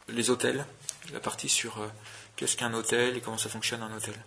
les autels, la partie sur qu'est-ce qu'un autel et comment ça fonctionne un autel.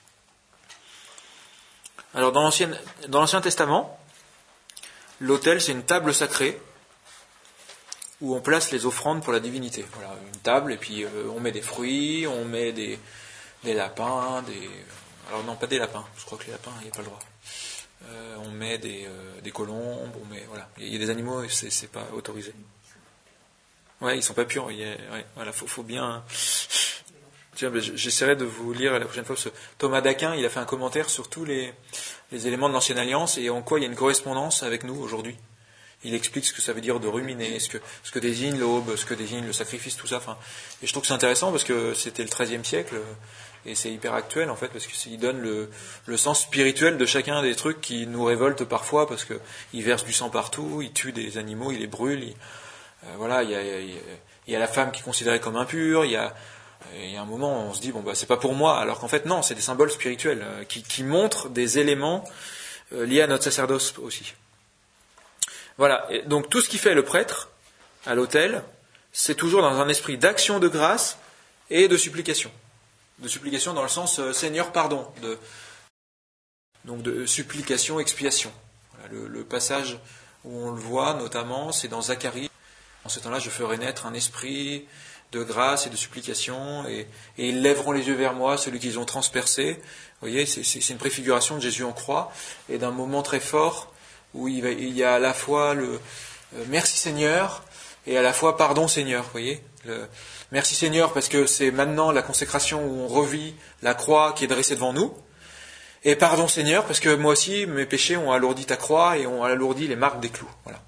Alors dans l'Ancien Testament, l'autel c'est une table sacrée où on place les offrandes pour la divinité. Voilà, une table et puis on met des fruits, on met des lapins, alors non pas des lapins, je crois que les lapins il n'y a pas le droit. On met des colombes, voilà, il y a des animaux et c'est pas autorisé. Ouais, ils sont pas purs. Voilà, faut bien. Tiens, j'essaierai de vous lire la prochaine fois. Thomas d'Aquin, il a fait un commentaire sur tous les éléments de l'Ancienne Alliance et en quoi il y a une correspondance avec nous aujourd'hui. Il explique ce que ça veut dire de ruminer, ce que désigne l'aube, ce que désigne le sacrifice, tout ça. Et je trouve que c'est intéressant parce que c'était le XIIIe siècle et c'est hyper actuel en fait parce qu'il donne le sens spirituel de chacun des trucs qui nous révoltent parfois parce que il verse du sang partout, il tue des animaux, il les brûle. Voilà, il y a la femme qui est considérée comme impure. Il y a un moment où on se dit c'est pas pour moi, alors qu'en fait non, c'est des symboles spirituels qui montrent des éléments liés à notre sacerdoce aussi. Voilà, et donc tout ce qui fait le prêtre à l'autel, c'est toujours dans un esprit d'action de grâce et de supplication. De supplication dans le sens Seigneur pardon, donc de supplication, expiation. Voilà, le passage où on le voit notamment, c'est dans Zacharie. En ce temps-là, je ferai naître un esprit de grâce et de supplication, et ils lèveront les yeux vers moi, celui qu'ils ont transpercé. Vous voyez, c'est une préfiguration de Jésus en croix, et d'un moment très fort, où il y a à la fois le merci Seigneur, et à la fois pardon Seigneur. Vous voyez, merci Seigneur, parce que c'est maintenant la consécration où on revit la croix qui est dressée devant nous, et pardon Seigneur, parce que moi aussi, mes péchés ont alourdi ta croix, et ont alourdi les marques des clous. Voilà.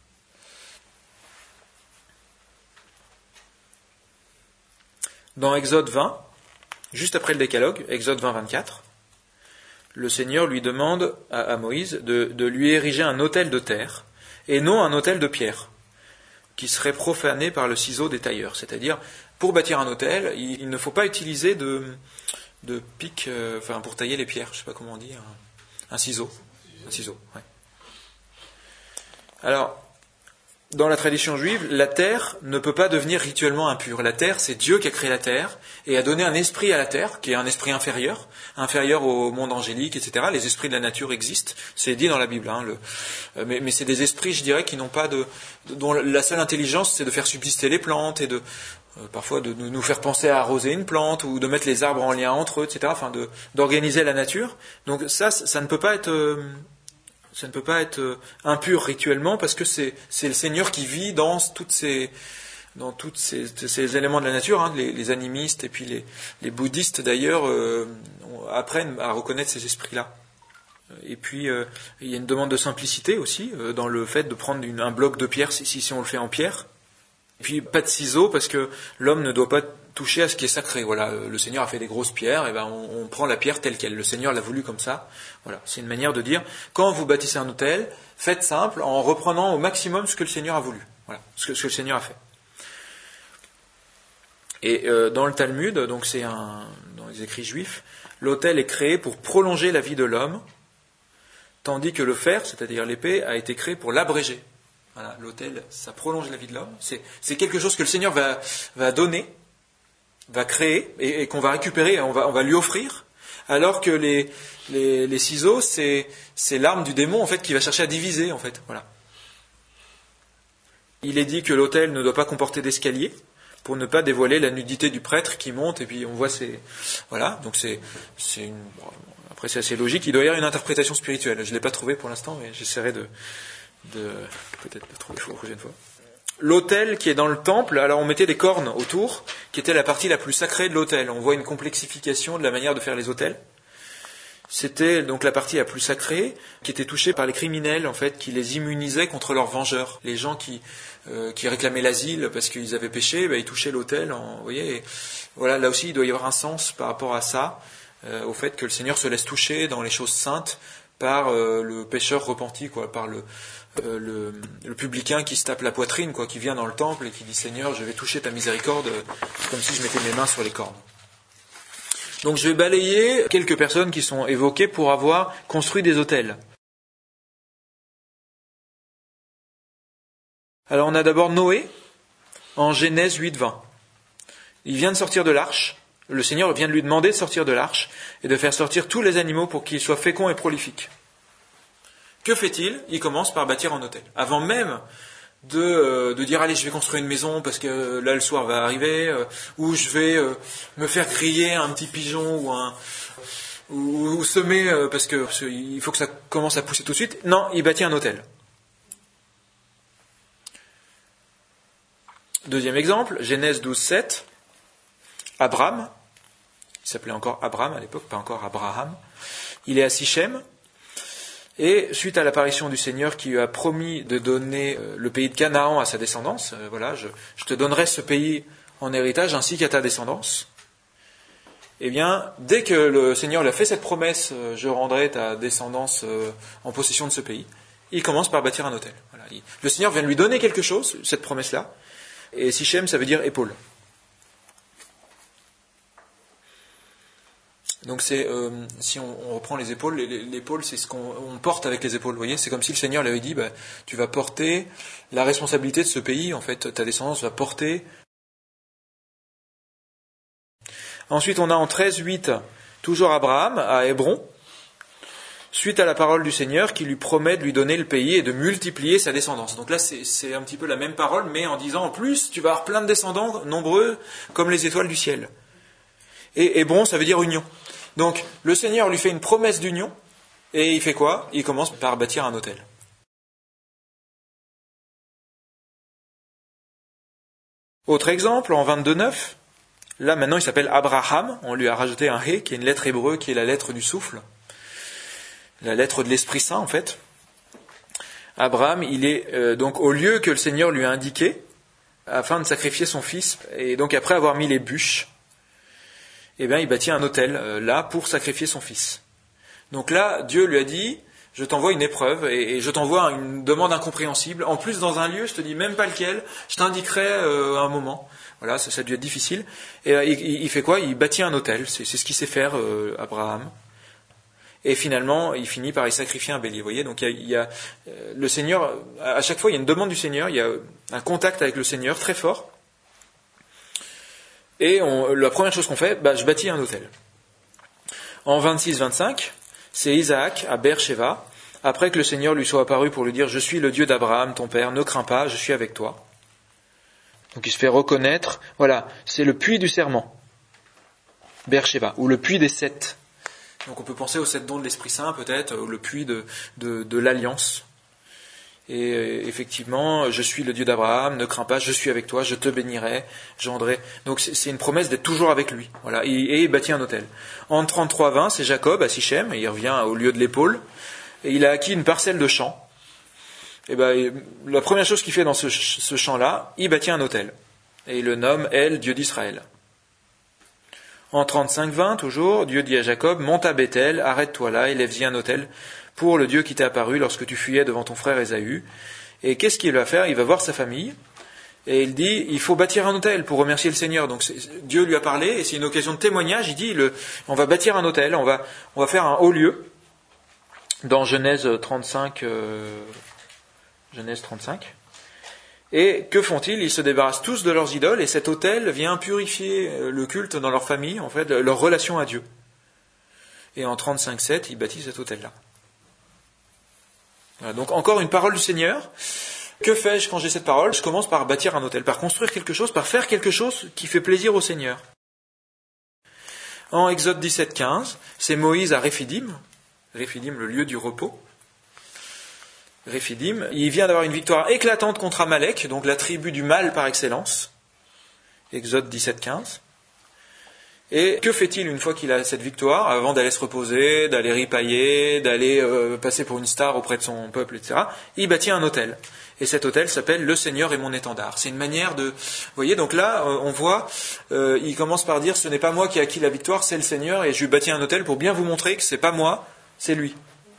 Dans Exode 20, juste après le décalogue, Exode 20, 24, le Seigneur lui demande à Moïse de lui ériger un autel de terre, et non un autel de pierre, qui serait profané par le ciseau des tailleurs. C'est-à-dire, pour bâtir un autel, il ne faut pas utiliser de pic, pour tailler les pierres, je ne sais pas comment on dit, un ciseau. Un ciseau, ouais. Alors, dans la tradition juive, la terre ne peut pas devenir rituellement impure. La terre, c'est Dieu qui a créé la terre et a donné un esprit à la terre, qui est un esprit inférieur au monde angélique, etc. Les esprits de la nature existent, c'est dit dans la Bible. Mais c'est des esprits, je dirais, qui n'ont pas dont la seule intelligence, c'est de faire subsister les plantes et parfois de nous faire penser à arroser une plante ou de mettre les arbres en lien entre eux, etc. D'organiser la nature. Donc ça ne peut pas être impur rituellement parce que c'est le Seigneur qui vit dans tous ces éléments de la nature. Les animistes et puis les bouddhistes d'ailleurs apprennent à reconnaître ces esprits-là. Et puis il y a une demande de simplicité aussi dans le fait de prendre un bloc de pierre si on le fait en pierre. Et puis pas de ciseaux parce que l'homme ne doit pas toucher à ce qui est sacré. Voilà, le Seigneur a fait des grosses pierres, et on prend la pierre telle quelle. Le Seigneur l'a voulu comme ça. Voilà, c'est une manière de dire quand vous bâtissez un autel, faites simple en reprenant au maximum ce que le Seigneur a voulu. Voilà, ce que le Seigneur a fait. Et dans le Talmud, donc dans les écrits juifs, l'autel est créé pour prolonger la vie de l'homme, tandis que le fer, c'est-à-dire l'épée, a été créé pour l'abréger. Voilà, l'autel, ça prolonge la vie de l'homme. C'est quelque chose que le Seigneur va donner, va créer et qu'on va récupérer, on va lui offrir, alors que les ciseaux, c'est l'arme du démon en fait qui va chercher à diviser en fait. Voilà. Il est dit que l'autel ne doit pas comporter d'escalier pour ne pas dévoiler la nudité du prêtre qui monte et puis on voit voilà, donc après c'est assez logique. Il doit y avoir une interprétation spirituelle. Je l'ai pas trouvé pour l'instant, mais j'essaierai de peut-être de trouver la prochaine fois. L'autel qui est dans le temple, alors on mettait des cornes autour, qui était la partie la plus sacrée de l'autel. On voit une complexification de la manière de faire les autels. C'était donc la partie la plus sacrée, qui était touchée par les criminels, en fait, qui les immunisaient contre leurs vengeurs. Les gens qui réclamaient l'asile parce qu'ils avaient péché, ils touchaient l'autel. Vous voyez, et voilà, là aussi, il doit y avoir un sens par rapport à ça, au fait que le Seigneur se laisse toucher dans les choses saintes par le pécheur repenti, par le publicain qui se tape la poitrine, qui vient dans le temple et qui dit Seigneur, je vais toucher ta miséricorde, comme si je mettais mes mains sur les cornes. Donc je vais balayer quelques personnes qui sont évoquées pour avoir construit des autels. Alors on a d'abord Noé, en Genèse 8, 20. Il vient de sortir de l'arche. Le Seigneur vient de lui demander de sortir de l'arche et de faire sortir tous les animaux pour qu'ils soient féconds et prolifiques. Que fait-il? Il commence par bâtir un autel. Avant même de dire allez, je vais construire une maison parce que là le soir va arriver, ou je vais me faire griller un petit pigeon ou semer parce qu'il faut que ça commence à pousser tout de suite. Non, il bâtit un autel. Deuxième exemple, Genèse 12:7. Abraham, il s'appelait encore Abraham à l'époque, pas encore Abraham. Il est à Sichem. Et suite à l'apparition du Seigneur qui lui a promis de donner le pays de Canaan à sa descendance, voilà, je te donnerai ce pays en héritage ainsi qu'à ta descendance. Eh bien, dès que le Seigneur lui a fait cette promesse, je rendrai ta descendance en possession de ce pays, il commence par bâtir un autel. Voilà. Le Seigneur vient de lui donner quelque chose, cette promesse-là, et Sichem, ça veut dire épaule. Donc c'est, si on reprend les épaules, l'épaule c'est ce qu'on porte avec les épaules, vous voyez, c'est comme si le Seigneur lui avait dit, tu vas porter la responsabilité de ce pays, en fait, ta descendance va porter. Ensuite on a en 13:8, toujours Abraham, à Hébron, suite à la parole du Seigneur qui lui promet de lui donner le pays et de multiplier sa descendance. Donc là c'est un petit peu la même parole, mais en disant en plus, tu vas avoir plein de descendants, nombreux, comme les étoiles du ciel. Et Hébron, ça veut dire union. Donc, le Seigneur lui fait une promesse d'union, et il fait quoi? Il commence par bâtir un autel. Autre exemple, en 22:9, là maintenant il s'appelle Abraham, on lui a rajouté un He, qui est une lettre hébreu, qui est la lettre du souffle, la lettre de l'Esprit Saint en fait. Abraham, il est donc au lieu que le Seigneur lui a indiqué, afin de sacrifier son fils, et donc après avoir mis les bûches, eh bien, il bâtit un autel là pour sacrifier son fils. Donc là, Dieu lui a dit, je t'envoie une épreuve et je t'envoie une demande incompréhensible. En plus, dans un lieu, je te dis même pas lequel, je t'indiquerai à un moment. Voilà, ça a dû être difficile. Et il fait quoi? Il bâtit un autel. C'est ce qu'il sait faire, Abraham. Et finalement, il finit par y sacrifier un bélier. Vous voyez, donc il y a le Seigneur. À chaque fois, il y a une demande du Seigneur. Il y a un contact avec le Seigneur très fort. Et la première chose qu'on fait, je bâtis un autel. En 26-25, c'est Isaac à Beer-Sheva, après que le Seigneur lui soit apparu pour lui dire « Je suis le Dieu d'Abraham, ton père, ne crains pas, je suis avec toi ». Donc il se fait reconnaître, voilà, c'est le puits du serment, Beer-Sheva, ou le puits des 7. Donc on peut penser aux 7 dons de l'Esprit Saint peut-être, ou le puits de l'Alliance. Et effectivement, je suis le Dieu d'Abraham, ne crains pas, je suis avec toi, je te bénirai, j'endrai. Donc c'est une promesse d'être toujours avec lui. Voilà, et il bâtit un autel. En 33-20, c'est Jacob à Sichem, et il revient au lieu de l'épaule, et il a acquis une parcelle de champ. Et la première chose qu'il fait dans ce champ-là, il bâtit un autel. Et il le nomme El, Dieu d'Israël. En 35-20, toujours, Dieu dit à Jacob, monte à Bethel, arrête-toi là, et lève-y un autel pour le Dieu qui t'est apparu lorsque tu fuyais devant ton frère Ésaü. Et qu'est-ce qu'il va faire? Il va voir sa famille, et il dit, il faut bâtir un autel pour remercier le Seigneur. Donc Dieu lui a parlé, et c'est une occasion de témoignage, il dit, on va bâtir un autel, on va faire un haut lieu, dans Genèse 35. Et que font-ils? Ils se débarrassent tous de leurs idoles, et cet autel vient purifier le culte dans leur famille, en fait, leur relation à Dieu. Et en 35-7, ils bâtissent cet autel-là. Voilà, donc encore une parole du Seigneur. Que fais-je quand j'ai cette parole? Je commence par bâtir un autel, par construire quelque chose, par faire quelque chose qui fait plaisir au Seigneur. En Exode 17-15, c'est Moïse à Réphidim, le lieu du repos. Réphidim, il vient d'avoir une victoire éclatante contre Amalek, donc la tribu du mal par excellence. Exode 17-15. Et que fait-il une fois qu'il a cette victoire, avant d'aller se reposer, d'aller ripailler, d'aller passer pour une star auprès de son peuple, etc. Il bâtit un autel. Et cet autel s'appelle « Le Seigneur est mon étendard ». C'est une manière de... Vous voyez, donc là, on voit, il commence par dire « Ce n'est pas moi qui ai acquis la victoire, c'est le Seigneur, et je lui bâtis un autel pour bien vous montrer que ce n'est pas moi, c'est lui ».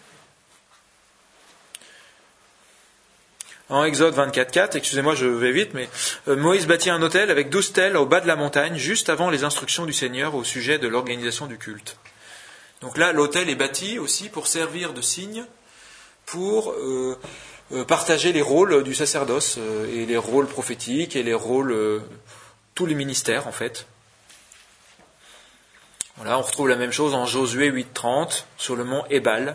En Exode 24-4, excusez-moi, je vais vite, mais Moïse bâtit un autel avec 12 stèles au bas de la montagne, juste avant les instructions du Seigneur au sujet de l'organisation du culte. Donc là, l'autel est bâti aussi pour servir de signe, pour partager les rôles du sacerdoce, et les rôles prophétiques, et les rôles, tous les ministères en fait. Voilà, on retrouve la même chose en Josué 8.30, sur le mont Ébal.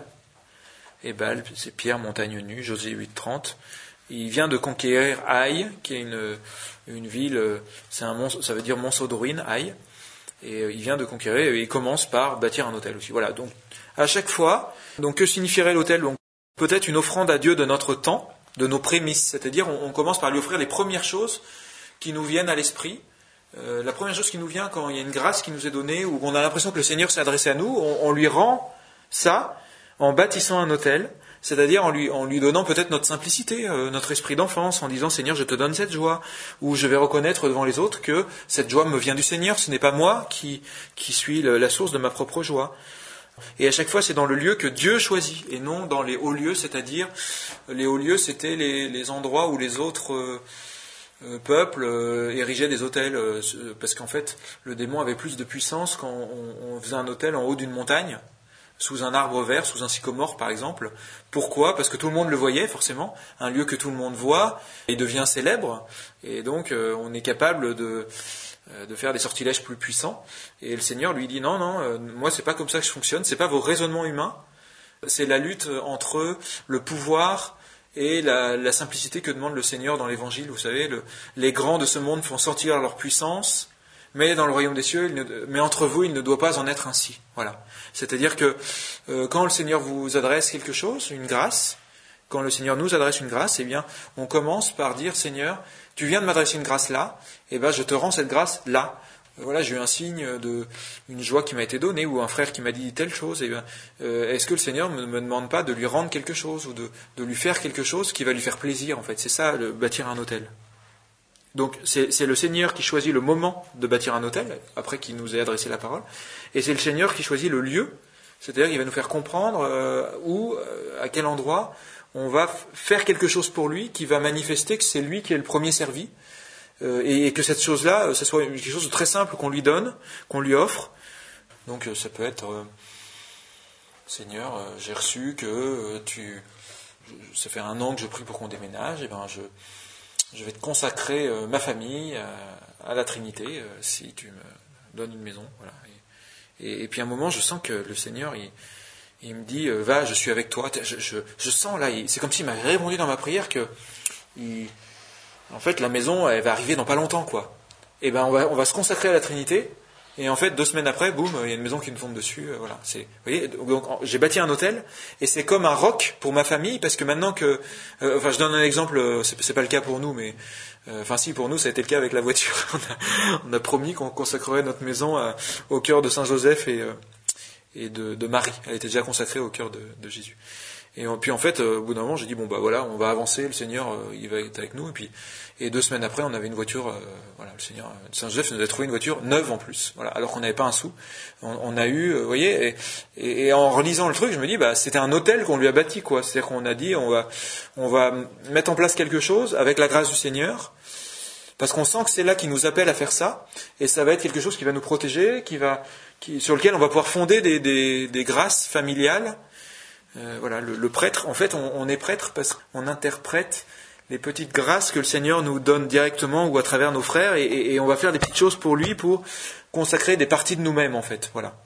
Ébal, c'est Pierre, montagne nue, Josué 8.30. Il vient de conquérir Haï, qui est une ville, ça veut dire monceau de ruines, Haï. Et il vient de conquérir, et il commence par bâtir un autel aussi. Voilà, donc à chaque fois, donc que signifierait l'autel? Donc peut-être une offrande à Dieu de notre temps, de nos prémices, c'est-à-dire on commence par lui offrir les premières choses qui nous viennent à l'esprit. La première chose qui nous vient quand il y a une grâce qui nous est donnée, ou on a l'impression que le Seigneur s'est adressé à nous, on lui rend ça en bâtissant un autel, c'est-à-dire en lui donnant peut-être notre simplicité, notre esprit d'enfance, en disant Seigneur, je te donne cette joie, ou je vais reconnaître devant les autres que cette joie me vient du Seigneur, ce n'est pas moi qui suis la source de ma propre joie. Et à chaque fois, c'est dans le lieu que Dieu choisit, et non dans les hauts lieux, c'est-à-dire les hauts lieux, c'était les endroits où les autres peuples érigeaient des autels, parce qu'en fait, le démon avait plus de puissance quand on faisait un autel en haut d'une montagne, sous un arbre vert, sous un sycomore par exemple. Pourquoi? Parce que tout le monde le voyait forcément, un lieu que tout le monde voit, il devient célèbre, et donc on est capable de faire des sortilèges plus puissants. Et le Seigneur lui dit non, moi c'est pas comme ça que je fonctionne, c'est pas vos raisonnements humains, c'est la lutte entre le pouvoir et la simplicité que demande le Seigneur dans l'Évangile. Vous savez, les grands de ce monde font sortir leur puissance, mais dans le royaume des cieux, mais entre vous, il ne doit pas en être ainsi. Voilà. C'est-à-dire que quand le Seigneur vous adresse quelque chose, une grâce, quand le Seigneur nous adresse une grâce, eh bien, on commence par dire Seigneur, tu viens de m'adresser une grâce là, et ben je te rends cette grâce là. Voilà, j'ai eu un signe une joie qui m'a été donnée, ou un frère qui m'a dit telle chose, et bien, est-ce que le Seigneur ne me demande pas de lui rendre quelque chose, ou de lui faire quelque chose qui va lui faire plaisir, en fait. C'est ça, bâtir un autel. Donc, c'est le Seigneur qui choisit le moment de bâtir un autel, après qu'il nous ait adressé la parole, et c'est le Seigneur qui choisit le lieu, c'est-à-dire qu'il va nous faire comprendre à quel endroit on va faire quelque chose pour lui, qui va manifester que c'est lui qui est le premier servi, et que cette chose-là, ce soit quelque chose de très simple qu'on lui donne, qu'on lui offre. Donc ça peut être Seigneur, j'ai reçu que ça fait 1 an que je prie pour qu'on déménage, et ben je vais te consacrer ma famille à la Trinité, si tu me donnes une maison. Voilà. Et puis à un moment, je sens que le Seigneur, il me dit, va, je suis avec toi. Je sens là, c'est comme s'il m'avait répondu dans ma prière que en fait, la maison, elle va arriver dans pas longtemps, quoi. Et ben, on va se consacrer à la Trinité, et en fait, 2 semaines après, boum, il y a une maison qui nous tombe dessus, voilà. Vous voyez, donc, j'ai bâti un hôtel, et c'est comme un roc pour ma famille, parce que maintenant que, je donne un exemple, c'est pas le cas pour nous, mais, si, pour nous, ça a été le cas avec la voiture. On a promis qu'on consacrerait notre maison au cœur de Saint Joseph et de Marie. Elle était déjà consacrée au cœur de Jésus. Et puis en fait, au bout d'un moment, j'ai dit bon bah voilà, on va avancer, le Seigneur, il va être avec nous. Et 2 semaines après, on avait une voiture. Voilà, le Seigneur, Saint Joseph nous a trouvé une voiture neuve en plus. Voilà, alors qu'on n'avait pas un sou. On a eu, vous voyez, et en relisant le truc, je me dis bah c'était un hôtel qu'on lui a bâti, quoi. C'est-à-dire qu'on a dit on va mettre en place quelque chose avec la grâce du Seigneur, parce qu'on sent que c'est là qu'il nous appelle à faire ça, et ça va être quelque chose qui va nous protéger, sur lequel on va pouvoir fonder des grâces familiales. Voilà, le prêtre, en fait, on est prêtre parce qu'on interprète les petites grâces que le Seigneur nous donne directement ou à travers nos frères, et on va faire des petites choses pour lui, pour consacrer des parties de nous-mêmes, en fait. Voilà.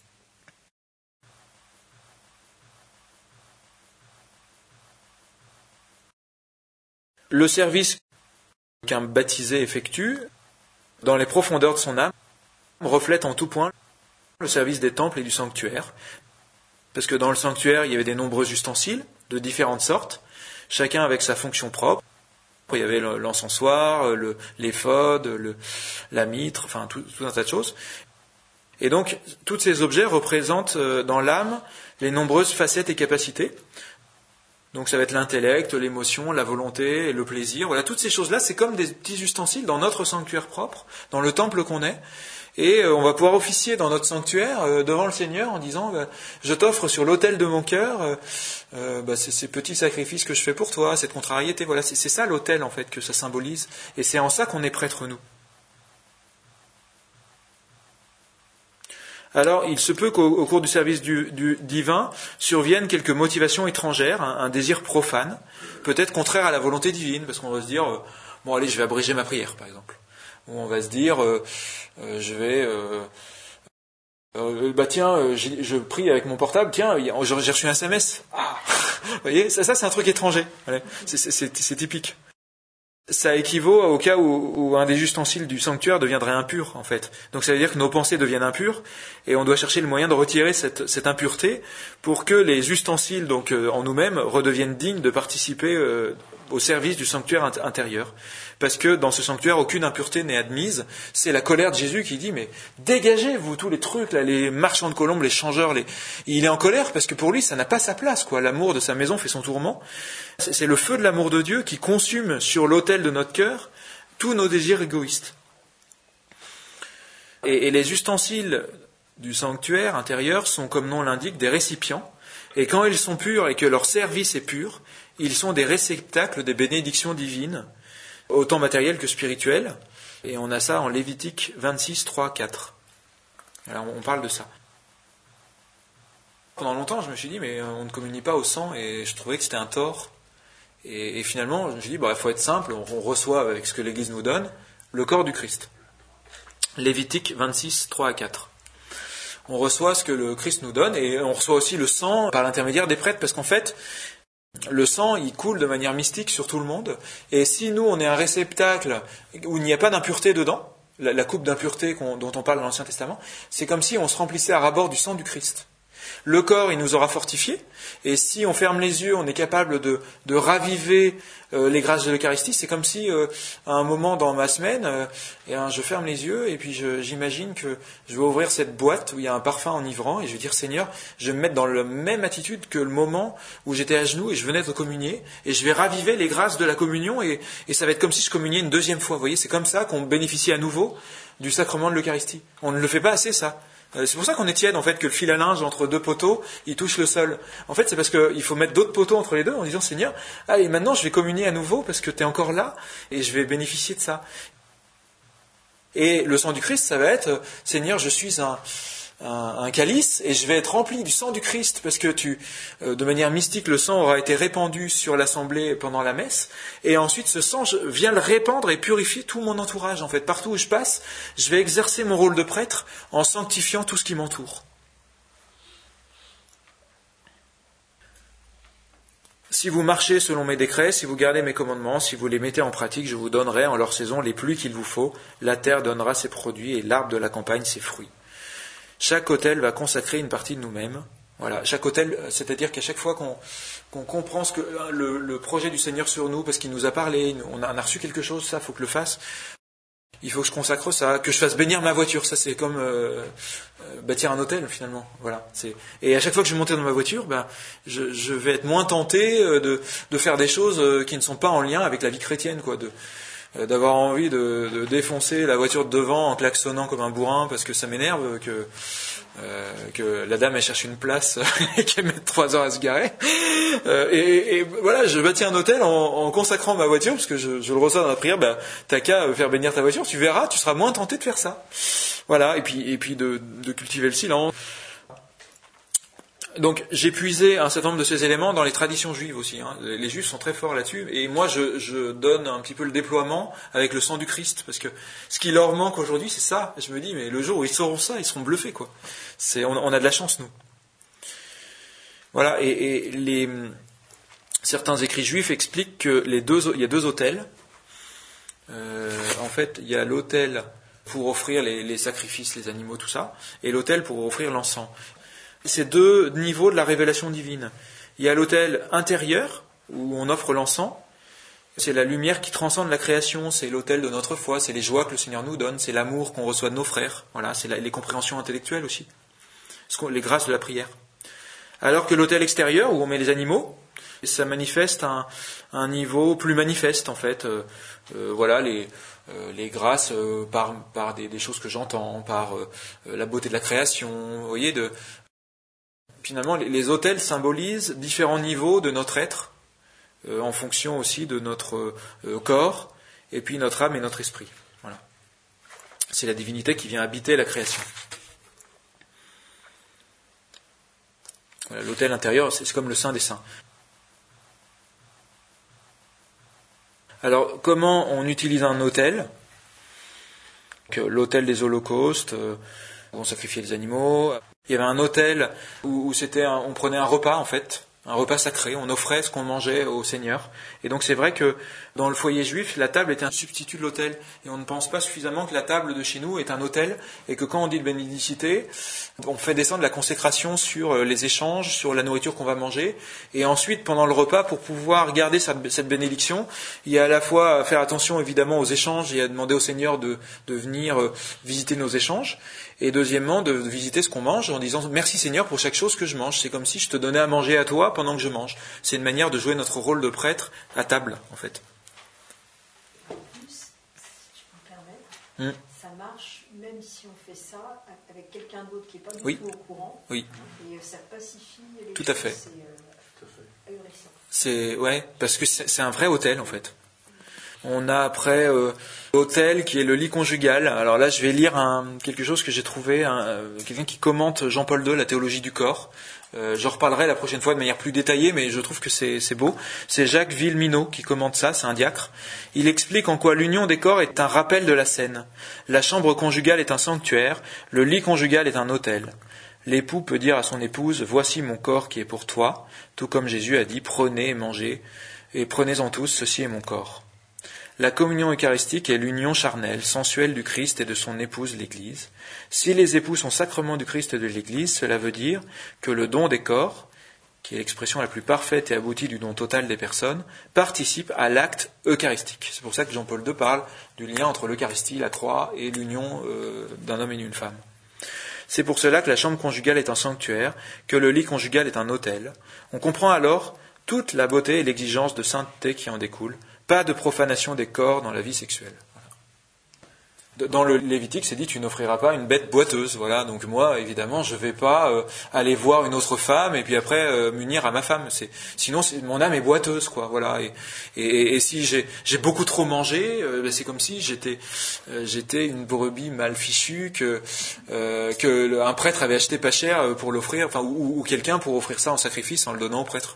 Le service qu'un baptisé effectue, dans les profondeurs de son âme, reflète en tout point le service des temples et du sanctuaire. Parce que dans le sanctuaire, il y avait des nombreux ustensiles de différentes sortes, chacun avec sa fonction propre. Il y avait l'encensoir, l'éphod, la mitre, enfin tout un tas de choses. Et donc, tous ces objets représentent dans l'âme les nombreuses facettes et capacités. Donc ça va être l'intellect, l'émotion, la volonté, le plaisir. Voilà, toutes ces choses-là, c'est comme des petits ustensiles dans notre sanctuaire propre, dans le temple qu'on est. Et on va pouvoir officier dans notre sanctuaire devant le Seigneur en disant je t'offre sur l'autel de mon cœur ces petits sacrifices que je fais pour toi, cette contrariété. Voilà, c'est ça l'autel en fait que ça symbolise. Et c'est en ça qu'on est prêtre nous. Alors, il se peut qu'au cours du service du divin surviennent quelques motivations étrangères, un désir profane, peut-être contraire à la volonté divine, parce qu'on va se dire bon allez, je vais abréger ma prière, par exemple. Ou on va se dire je vais Je prie avec mon portable, tiens, j'ai reçu un SMS. Ah. Vous voyez, ça c'est un truc étranger. Voilà. C'est typique. Ça équivaut au cas où un des ustensiles du sanctuaire deviendrait impur, en fait. Donc ça veut dire que nos pensées deviennent impures, et on doit chercher le moyen de retirer cette impureté pour que les ustensiles, donc en nous-mêmes, redeviennent dignes de participer au service du sanctuaire intérieur. Parce que dans ce sanctuaire, aucune impureté n'est admise. C'est la colère de Jésus qui dit, mais dégagez, vous, tous les trucs, là, les marchands de colombes, les changeurs, Il est en colère parce que pour lui, ça n'a pas sa place, quoi. L'amour de sa maison fait son tourment. C'est le feu de l'amour de Dieu qui consume sur l'autel de notre cœur tous nos désirs égoïstes. Et les ustensiles du sanctuaire intérieur sont, comme nom l'indique, des récipients. Et quand ils sont purs et que leur service est pur, ils sont des réceptacles des bénédictions divines, autant matérielles que spirituelles. Et on a ça en Lévitique 26, 3, 4. Alors on parle de ça. Pendant longtemps, je me suis dit, mais on ne communie pas au sang, et je trouvais que c'était un tort. Et finalement, je me suis dit, il faut être simple, on reçoit avec ce que l'Église nous donne, le corps du Christ. Lévitique 26, 3 à 4. On reçoit ce que le Christ nous donne, et on reçoit aussi le sang par l'intermédiaire des prêtres, parce qu'en fait, le sang, il coule de manière mystique sur tout le monde, et si nous, on est un réceptacle où il n'y a pas d'impureté dedans, la coupe d'impureté dont on parle dans l'Ancien Testament, c'est comme si on se remplissait à ras-bord du sang du Christ. Le corps, il nous aura fortifiés, et si on ferme les yeux, on est capable de raviver les grâces de l'Eucharistie. C'est comme si, à un moment dans ma semaine, je ferme les yeux, et puis j'imagine que je vais ouvrir cette boîte où il y a un parfum enivrant, et je vais dire, Seigneur, je vais me mettre dans la même attitude que le moment où j'étais à genoux, et je venais de communier, et je vais raviver les grâces de la communion, et ça va être comme si je communiais une deuxième fois. Vous voyez, c'est comme ça qu'on bénéficie à nouveau du sacrement de l'Eucharistie. On ne le fait pas assez, ça. C'est pour ça qu'on est tiède, en fait, que le fil à linge entre deux poteaux, il touche le sol. En fait, c'est parce qu'il faut mettre d'autres poteaux entre les deux en disant, Seigneur, allez, maintenant je vais communier à nouveau parce que tu es encore là et je vais bénéficier de ça. Et le sang du Christ, ça va être, Seigneur, je suis un calice et je vais être rempli du sang du Christ parce que de manière mystique, le sang aura été répandu sur l'assemblée pendant la messe, et ensuite ce sang, je viens le répandre et purifier tout mon entourage. En fait, partout où je passe, je vais exercer mon rôle de prêtre en sanctifiant tout ce qui m'entoure. Si vous marchez selon mes décrets, si vous gardez mes commandements, si vous les mettez en pratique, je vous donnerai en leur saison les pluies qu'il vous faut, la terre donnera ses produits et l'arbre de la campagne ses fruits. Chaque autel va consacrer une partie de nous-mêmes. Voilà, chaque autel, c'est-à-dire qu'à chaque fois qu'on comprend ce que le projet du Seigneur sur nous, parce qu'il nous a parlé, on a reçu quelque chose, ça, il faut que je le fasse. Il faut que je consacre ça, que je fasse bénir ma voiture. Ça, c'est comme bâtir un hôtel, finalement. Voilà. Et à chaque fois que je vais monter dans ma voiture, je vais être moins tenté de faire des choses qui ne sont pas en lien avec la vie chrétienne, quoi. D'avoir envie de défoncer la voiture de devant en klaxonnant comme un bourrin parce que ça m'énerve que la dame elle cherche une place et qu'elle mette 3 heures à se garer. Et voilà, je bâtis un hôtel en consacrant ma voiture parce que je le reçois dans la prière. T'as qu'à faire bénir ta voiture, tu verras, tu seras moins tenté de faire ça. Voilà, et puis de cultiver le silence. Donc j'ai puisé un certain nombre de ces éléments dans les traditions juives aussi. Les juifs sont très forts là-dessus. Et moi je donne un petit peu le déploiement avec le sang du Christ. Parce que ce qui leur manque aujourd'hui, c'est ça. Je me dis, mais le jour où ils sauront ça, ils seront bluffés, quoi. On a de la chance, nous. Voilà, et certains écrits juifs expliquent que il y a 2 autels. En fait, il y a l'autel pour offrir les sacrifices, les animaux, tout ça, et l'autel pour offrir l'encens. C'est 2 niveaux de la révélation divine. Il y a l'autel intérieur, où on offre l'encens. C'est la lumière qui transcende la création, c'est l'autel de notre foi, c'est les joies que le Seigneur nous donne, c'est l'amour qu'on reçoit de nos frères. Voilà, c'est les compréhensions intellectuelles aussi, les grâces de la prière. Alors que l'autel extérieur, où on met les animaux, ça manifeste un niveau plus manifeste, en fait. Voilà, les grâces par des choses que j'entends, par la beauté de la création, vous voyez, finalement, les autels symbolisent différents niveaux de notre être, en fonction aussi de notre corps, et puis notre âme et notre esprit. Voilà. C'est la divinité qui vient habiter la création. Voilà, l'autel intérieur, c'est comme le Saint des Saints. Alors, comment on utilise un autel ? L'autel des holocaustes, On sacrifiait les animaux. Il y avait un autel où on prenait un repas en fait, un repas sacré, on offrait ce qu'on mangeait au Seigneur. Et donc c'est vrai que dans le foyer juif, la table était un substitut de l'autel. Et on ne pense pas suffisamment que la table de chez nous est un autel, et que quand on dit de bénédicité, on fait descendre la consécration sur les échanges, sur la nourriture qu'on va manger. Et ensuite, pendant le repas, pour pouvoir garder cette bénédiction, il y a à la fois à faire attention évidemment aux échanges et à demander au Seigneur de venir visiter nos échanges. Et deuxièmement, de visiter ce qu'on mange en disant merci Seigneur pour chaque chose que je mange. C'est comme si je te donnais à manger à toi pendant que je mange. C'est une manière de jouer notre rôle de prêtre à table, en fait. En plus, si je peux me permettre, ça marche même si on fait ça avec quelqu'un d'autre qui n'est pas du tout au courant. Oui. Et ça pacifie les tout choses. À fait. C'est ahurissant. Ouais, parce que c'est un vrai autel, en fait. On a après l'autel qui est le lit conjugal. Alors là, je vais lire quelque chose que j'ai trouvé, quelqu'un qui commente Jean-Paul II, la théologie du corps. J'en reparlerai la prochaine fois de manière plus détaillée, mais je trouve que c'est beau. C'est Jacques Villeminot qui commente ça, c'est un diacre. Il explique en quoi l'union des corps est un rappel de la scène. La chambre conjugale est un sanctuaire, le lit conjugal est un autel. L'époux peut dire à son épouse « Voici mon corps qui est pour toi », tout comme Jésus a dit « Prenez et mangez, et prenez-en tous, ceci est mon corps ». La communion eucharistique est l'union charnelle, sensuelle du Christ et de son épouse l'Église. Si les époux sont sacrements du Christ et de l'Église, cela veut dire que le don des corps, qui est l'expression la plus parfaite et aboutie du don total des personnes, participe à l'acte eucharistique. C'est pour ça que Jean-Paul II parle du lien entre l'Eucharistie, la croix et l'union d'un homme et d'une femme. C'est pour cela que la chambre conjugale est un sanctuaire, que le lit conjugal est un autel. On comprend alors toute la beauté et l'exigence de sainteté qui en découle. Pas de profanation des corps dans la vie sexuelle. Voilà. Dans le Lévitique, c'est dit tu n'offriras pas une bête boiteuse. Voilà. Donc moi, évidemment, je ne vais pas aller voir une autre femme et puis après m'unir à ma femme. Sinon, mon âme est boiteuse, quoi. Voilà. Et si j'ai beaucoup trop mangé, c'est comme si j'étais une brebis mal fichue que un prêtre avait acheté pas cher pour l'offrir, enfin ou quelqu'un pour offrir ça en sacrifice en le donnant au prêtre.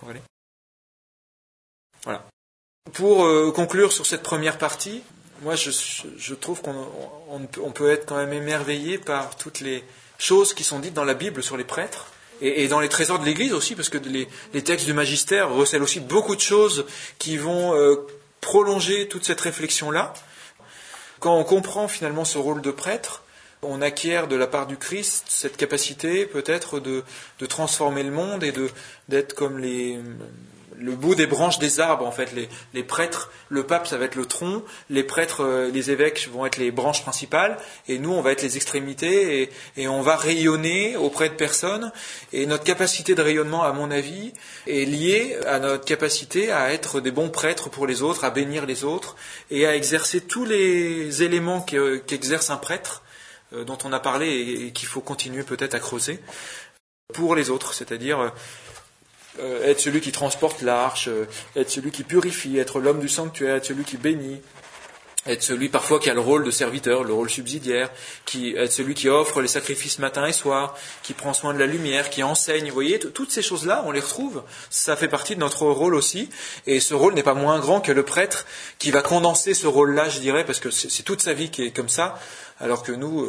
Voilà. Pour conclure sur cette première partie, moi je trouve qu'on peut être quand même émerveillé par toutes les choses qui sont dites dans la Bible sur les prêtres et dans les trésors de l'Église aussi, parce que les textes du magistère recèlent aussi beaucoup de choses qui vont prolonger toute cette réflexion-là. Quand on comprend finalement ce rôle de prêtre, on acquiert de la part du Christ cette capacité peut-être de transformer le monde et d'être comme le bout des branches des arbres, en fait. Les prêtres, le pape, ça va être le tronc, les prêtres, les évêques vont être les branches principales, et nous, on va être les extrémités, et on va rayonner auprès de personnes. Et notre capacité de rayonnement, à mon avis, est liée à notre capacité à être des bons prêtres pour les autres, à bénir les autres, et à exercer tous les éléments qu'exerce un prêtre, dont on a parlé et qu'il faut continuer peut-être à creuser, pour les autres, c'est-à-dire être celui qui transporte l'arche, être celui qui purifie, être l'homme du sanctuaire, être celui qui bénit, être celui parfois qui a le rôle de serviteur, le rôle subsidiaire, être celui qui offre les sacrifices matin et soir, qui prend soin de la lumière, qui enseigne. Vous voyez, toutes ces choses-là, on les retrouve, ça fait partie de notre rôle aussi, et ce rôle n'est pas moins grand que le prêtre qui va condenser ce rôle-là, je dirais, parce que c'est toute sa vie qui est comme ça, alors que nous,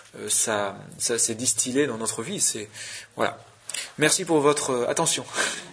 ça s'est distillé dans notre vie. Voilà. Merci pour votre attention.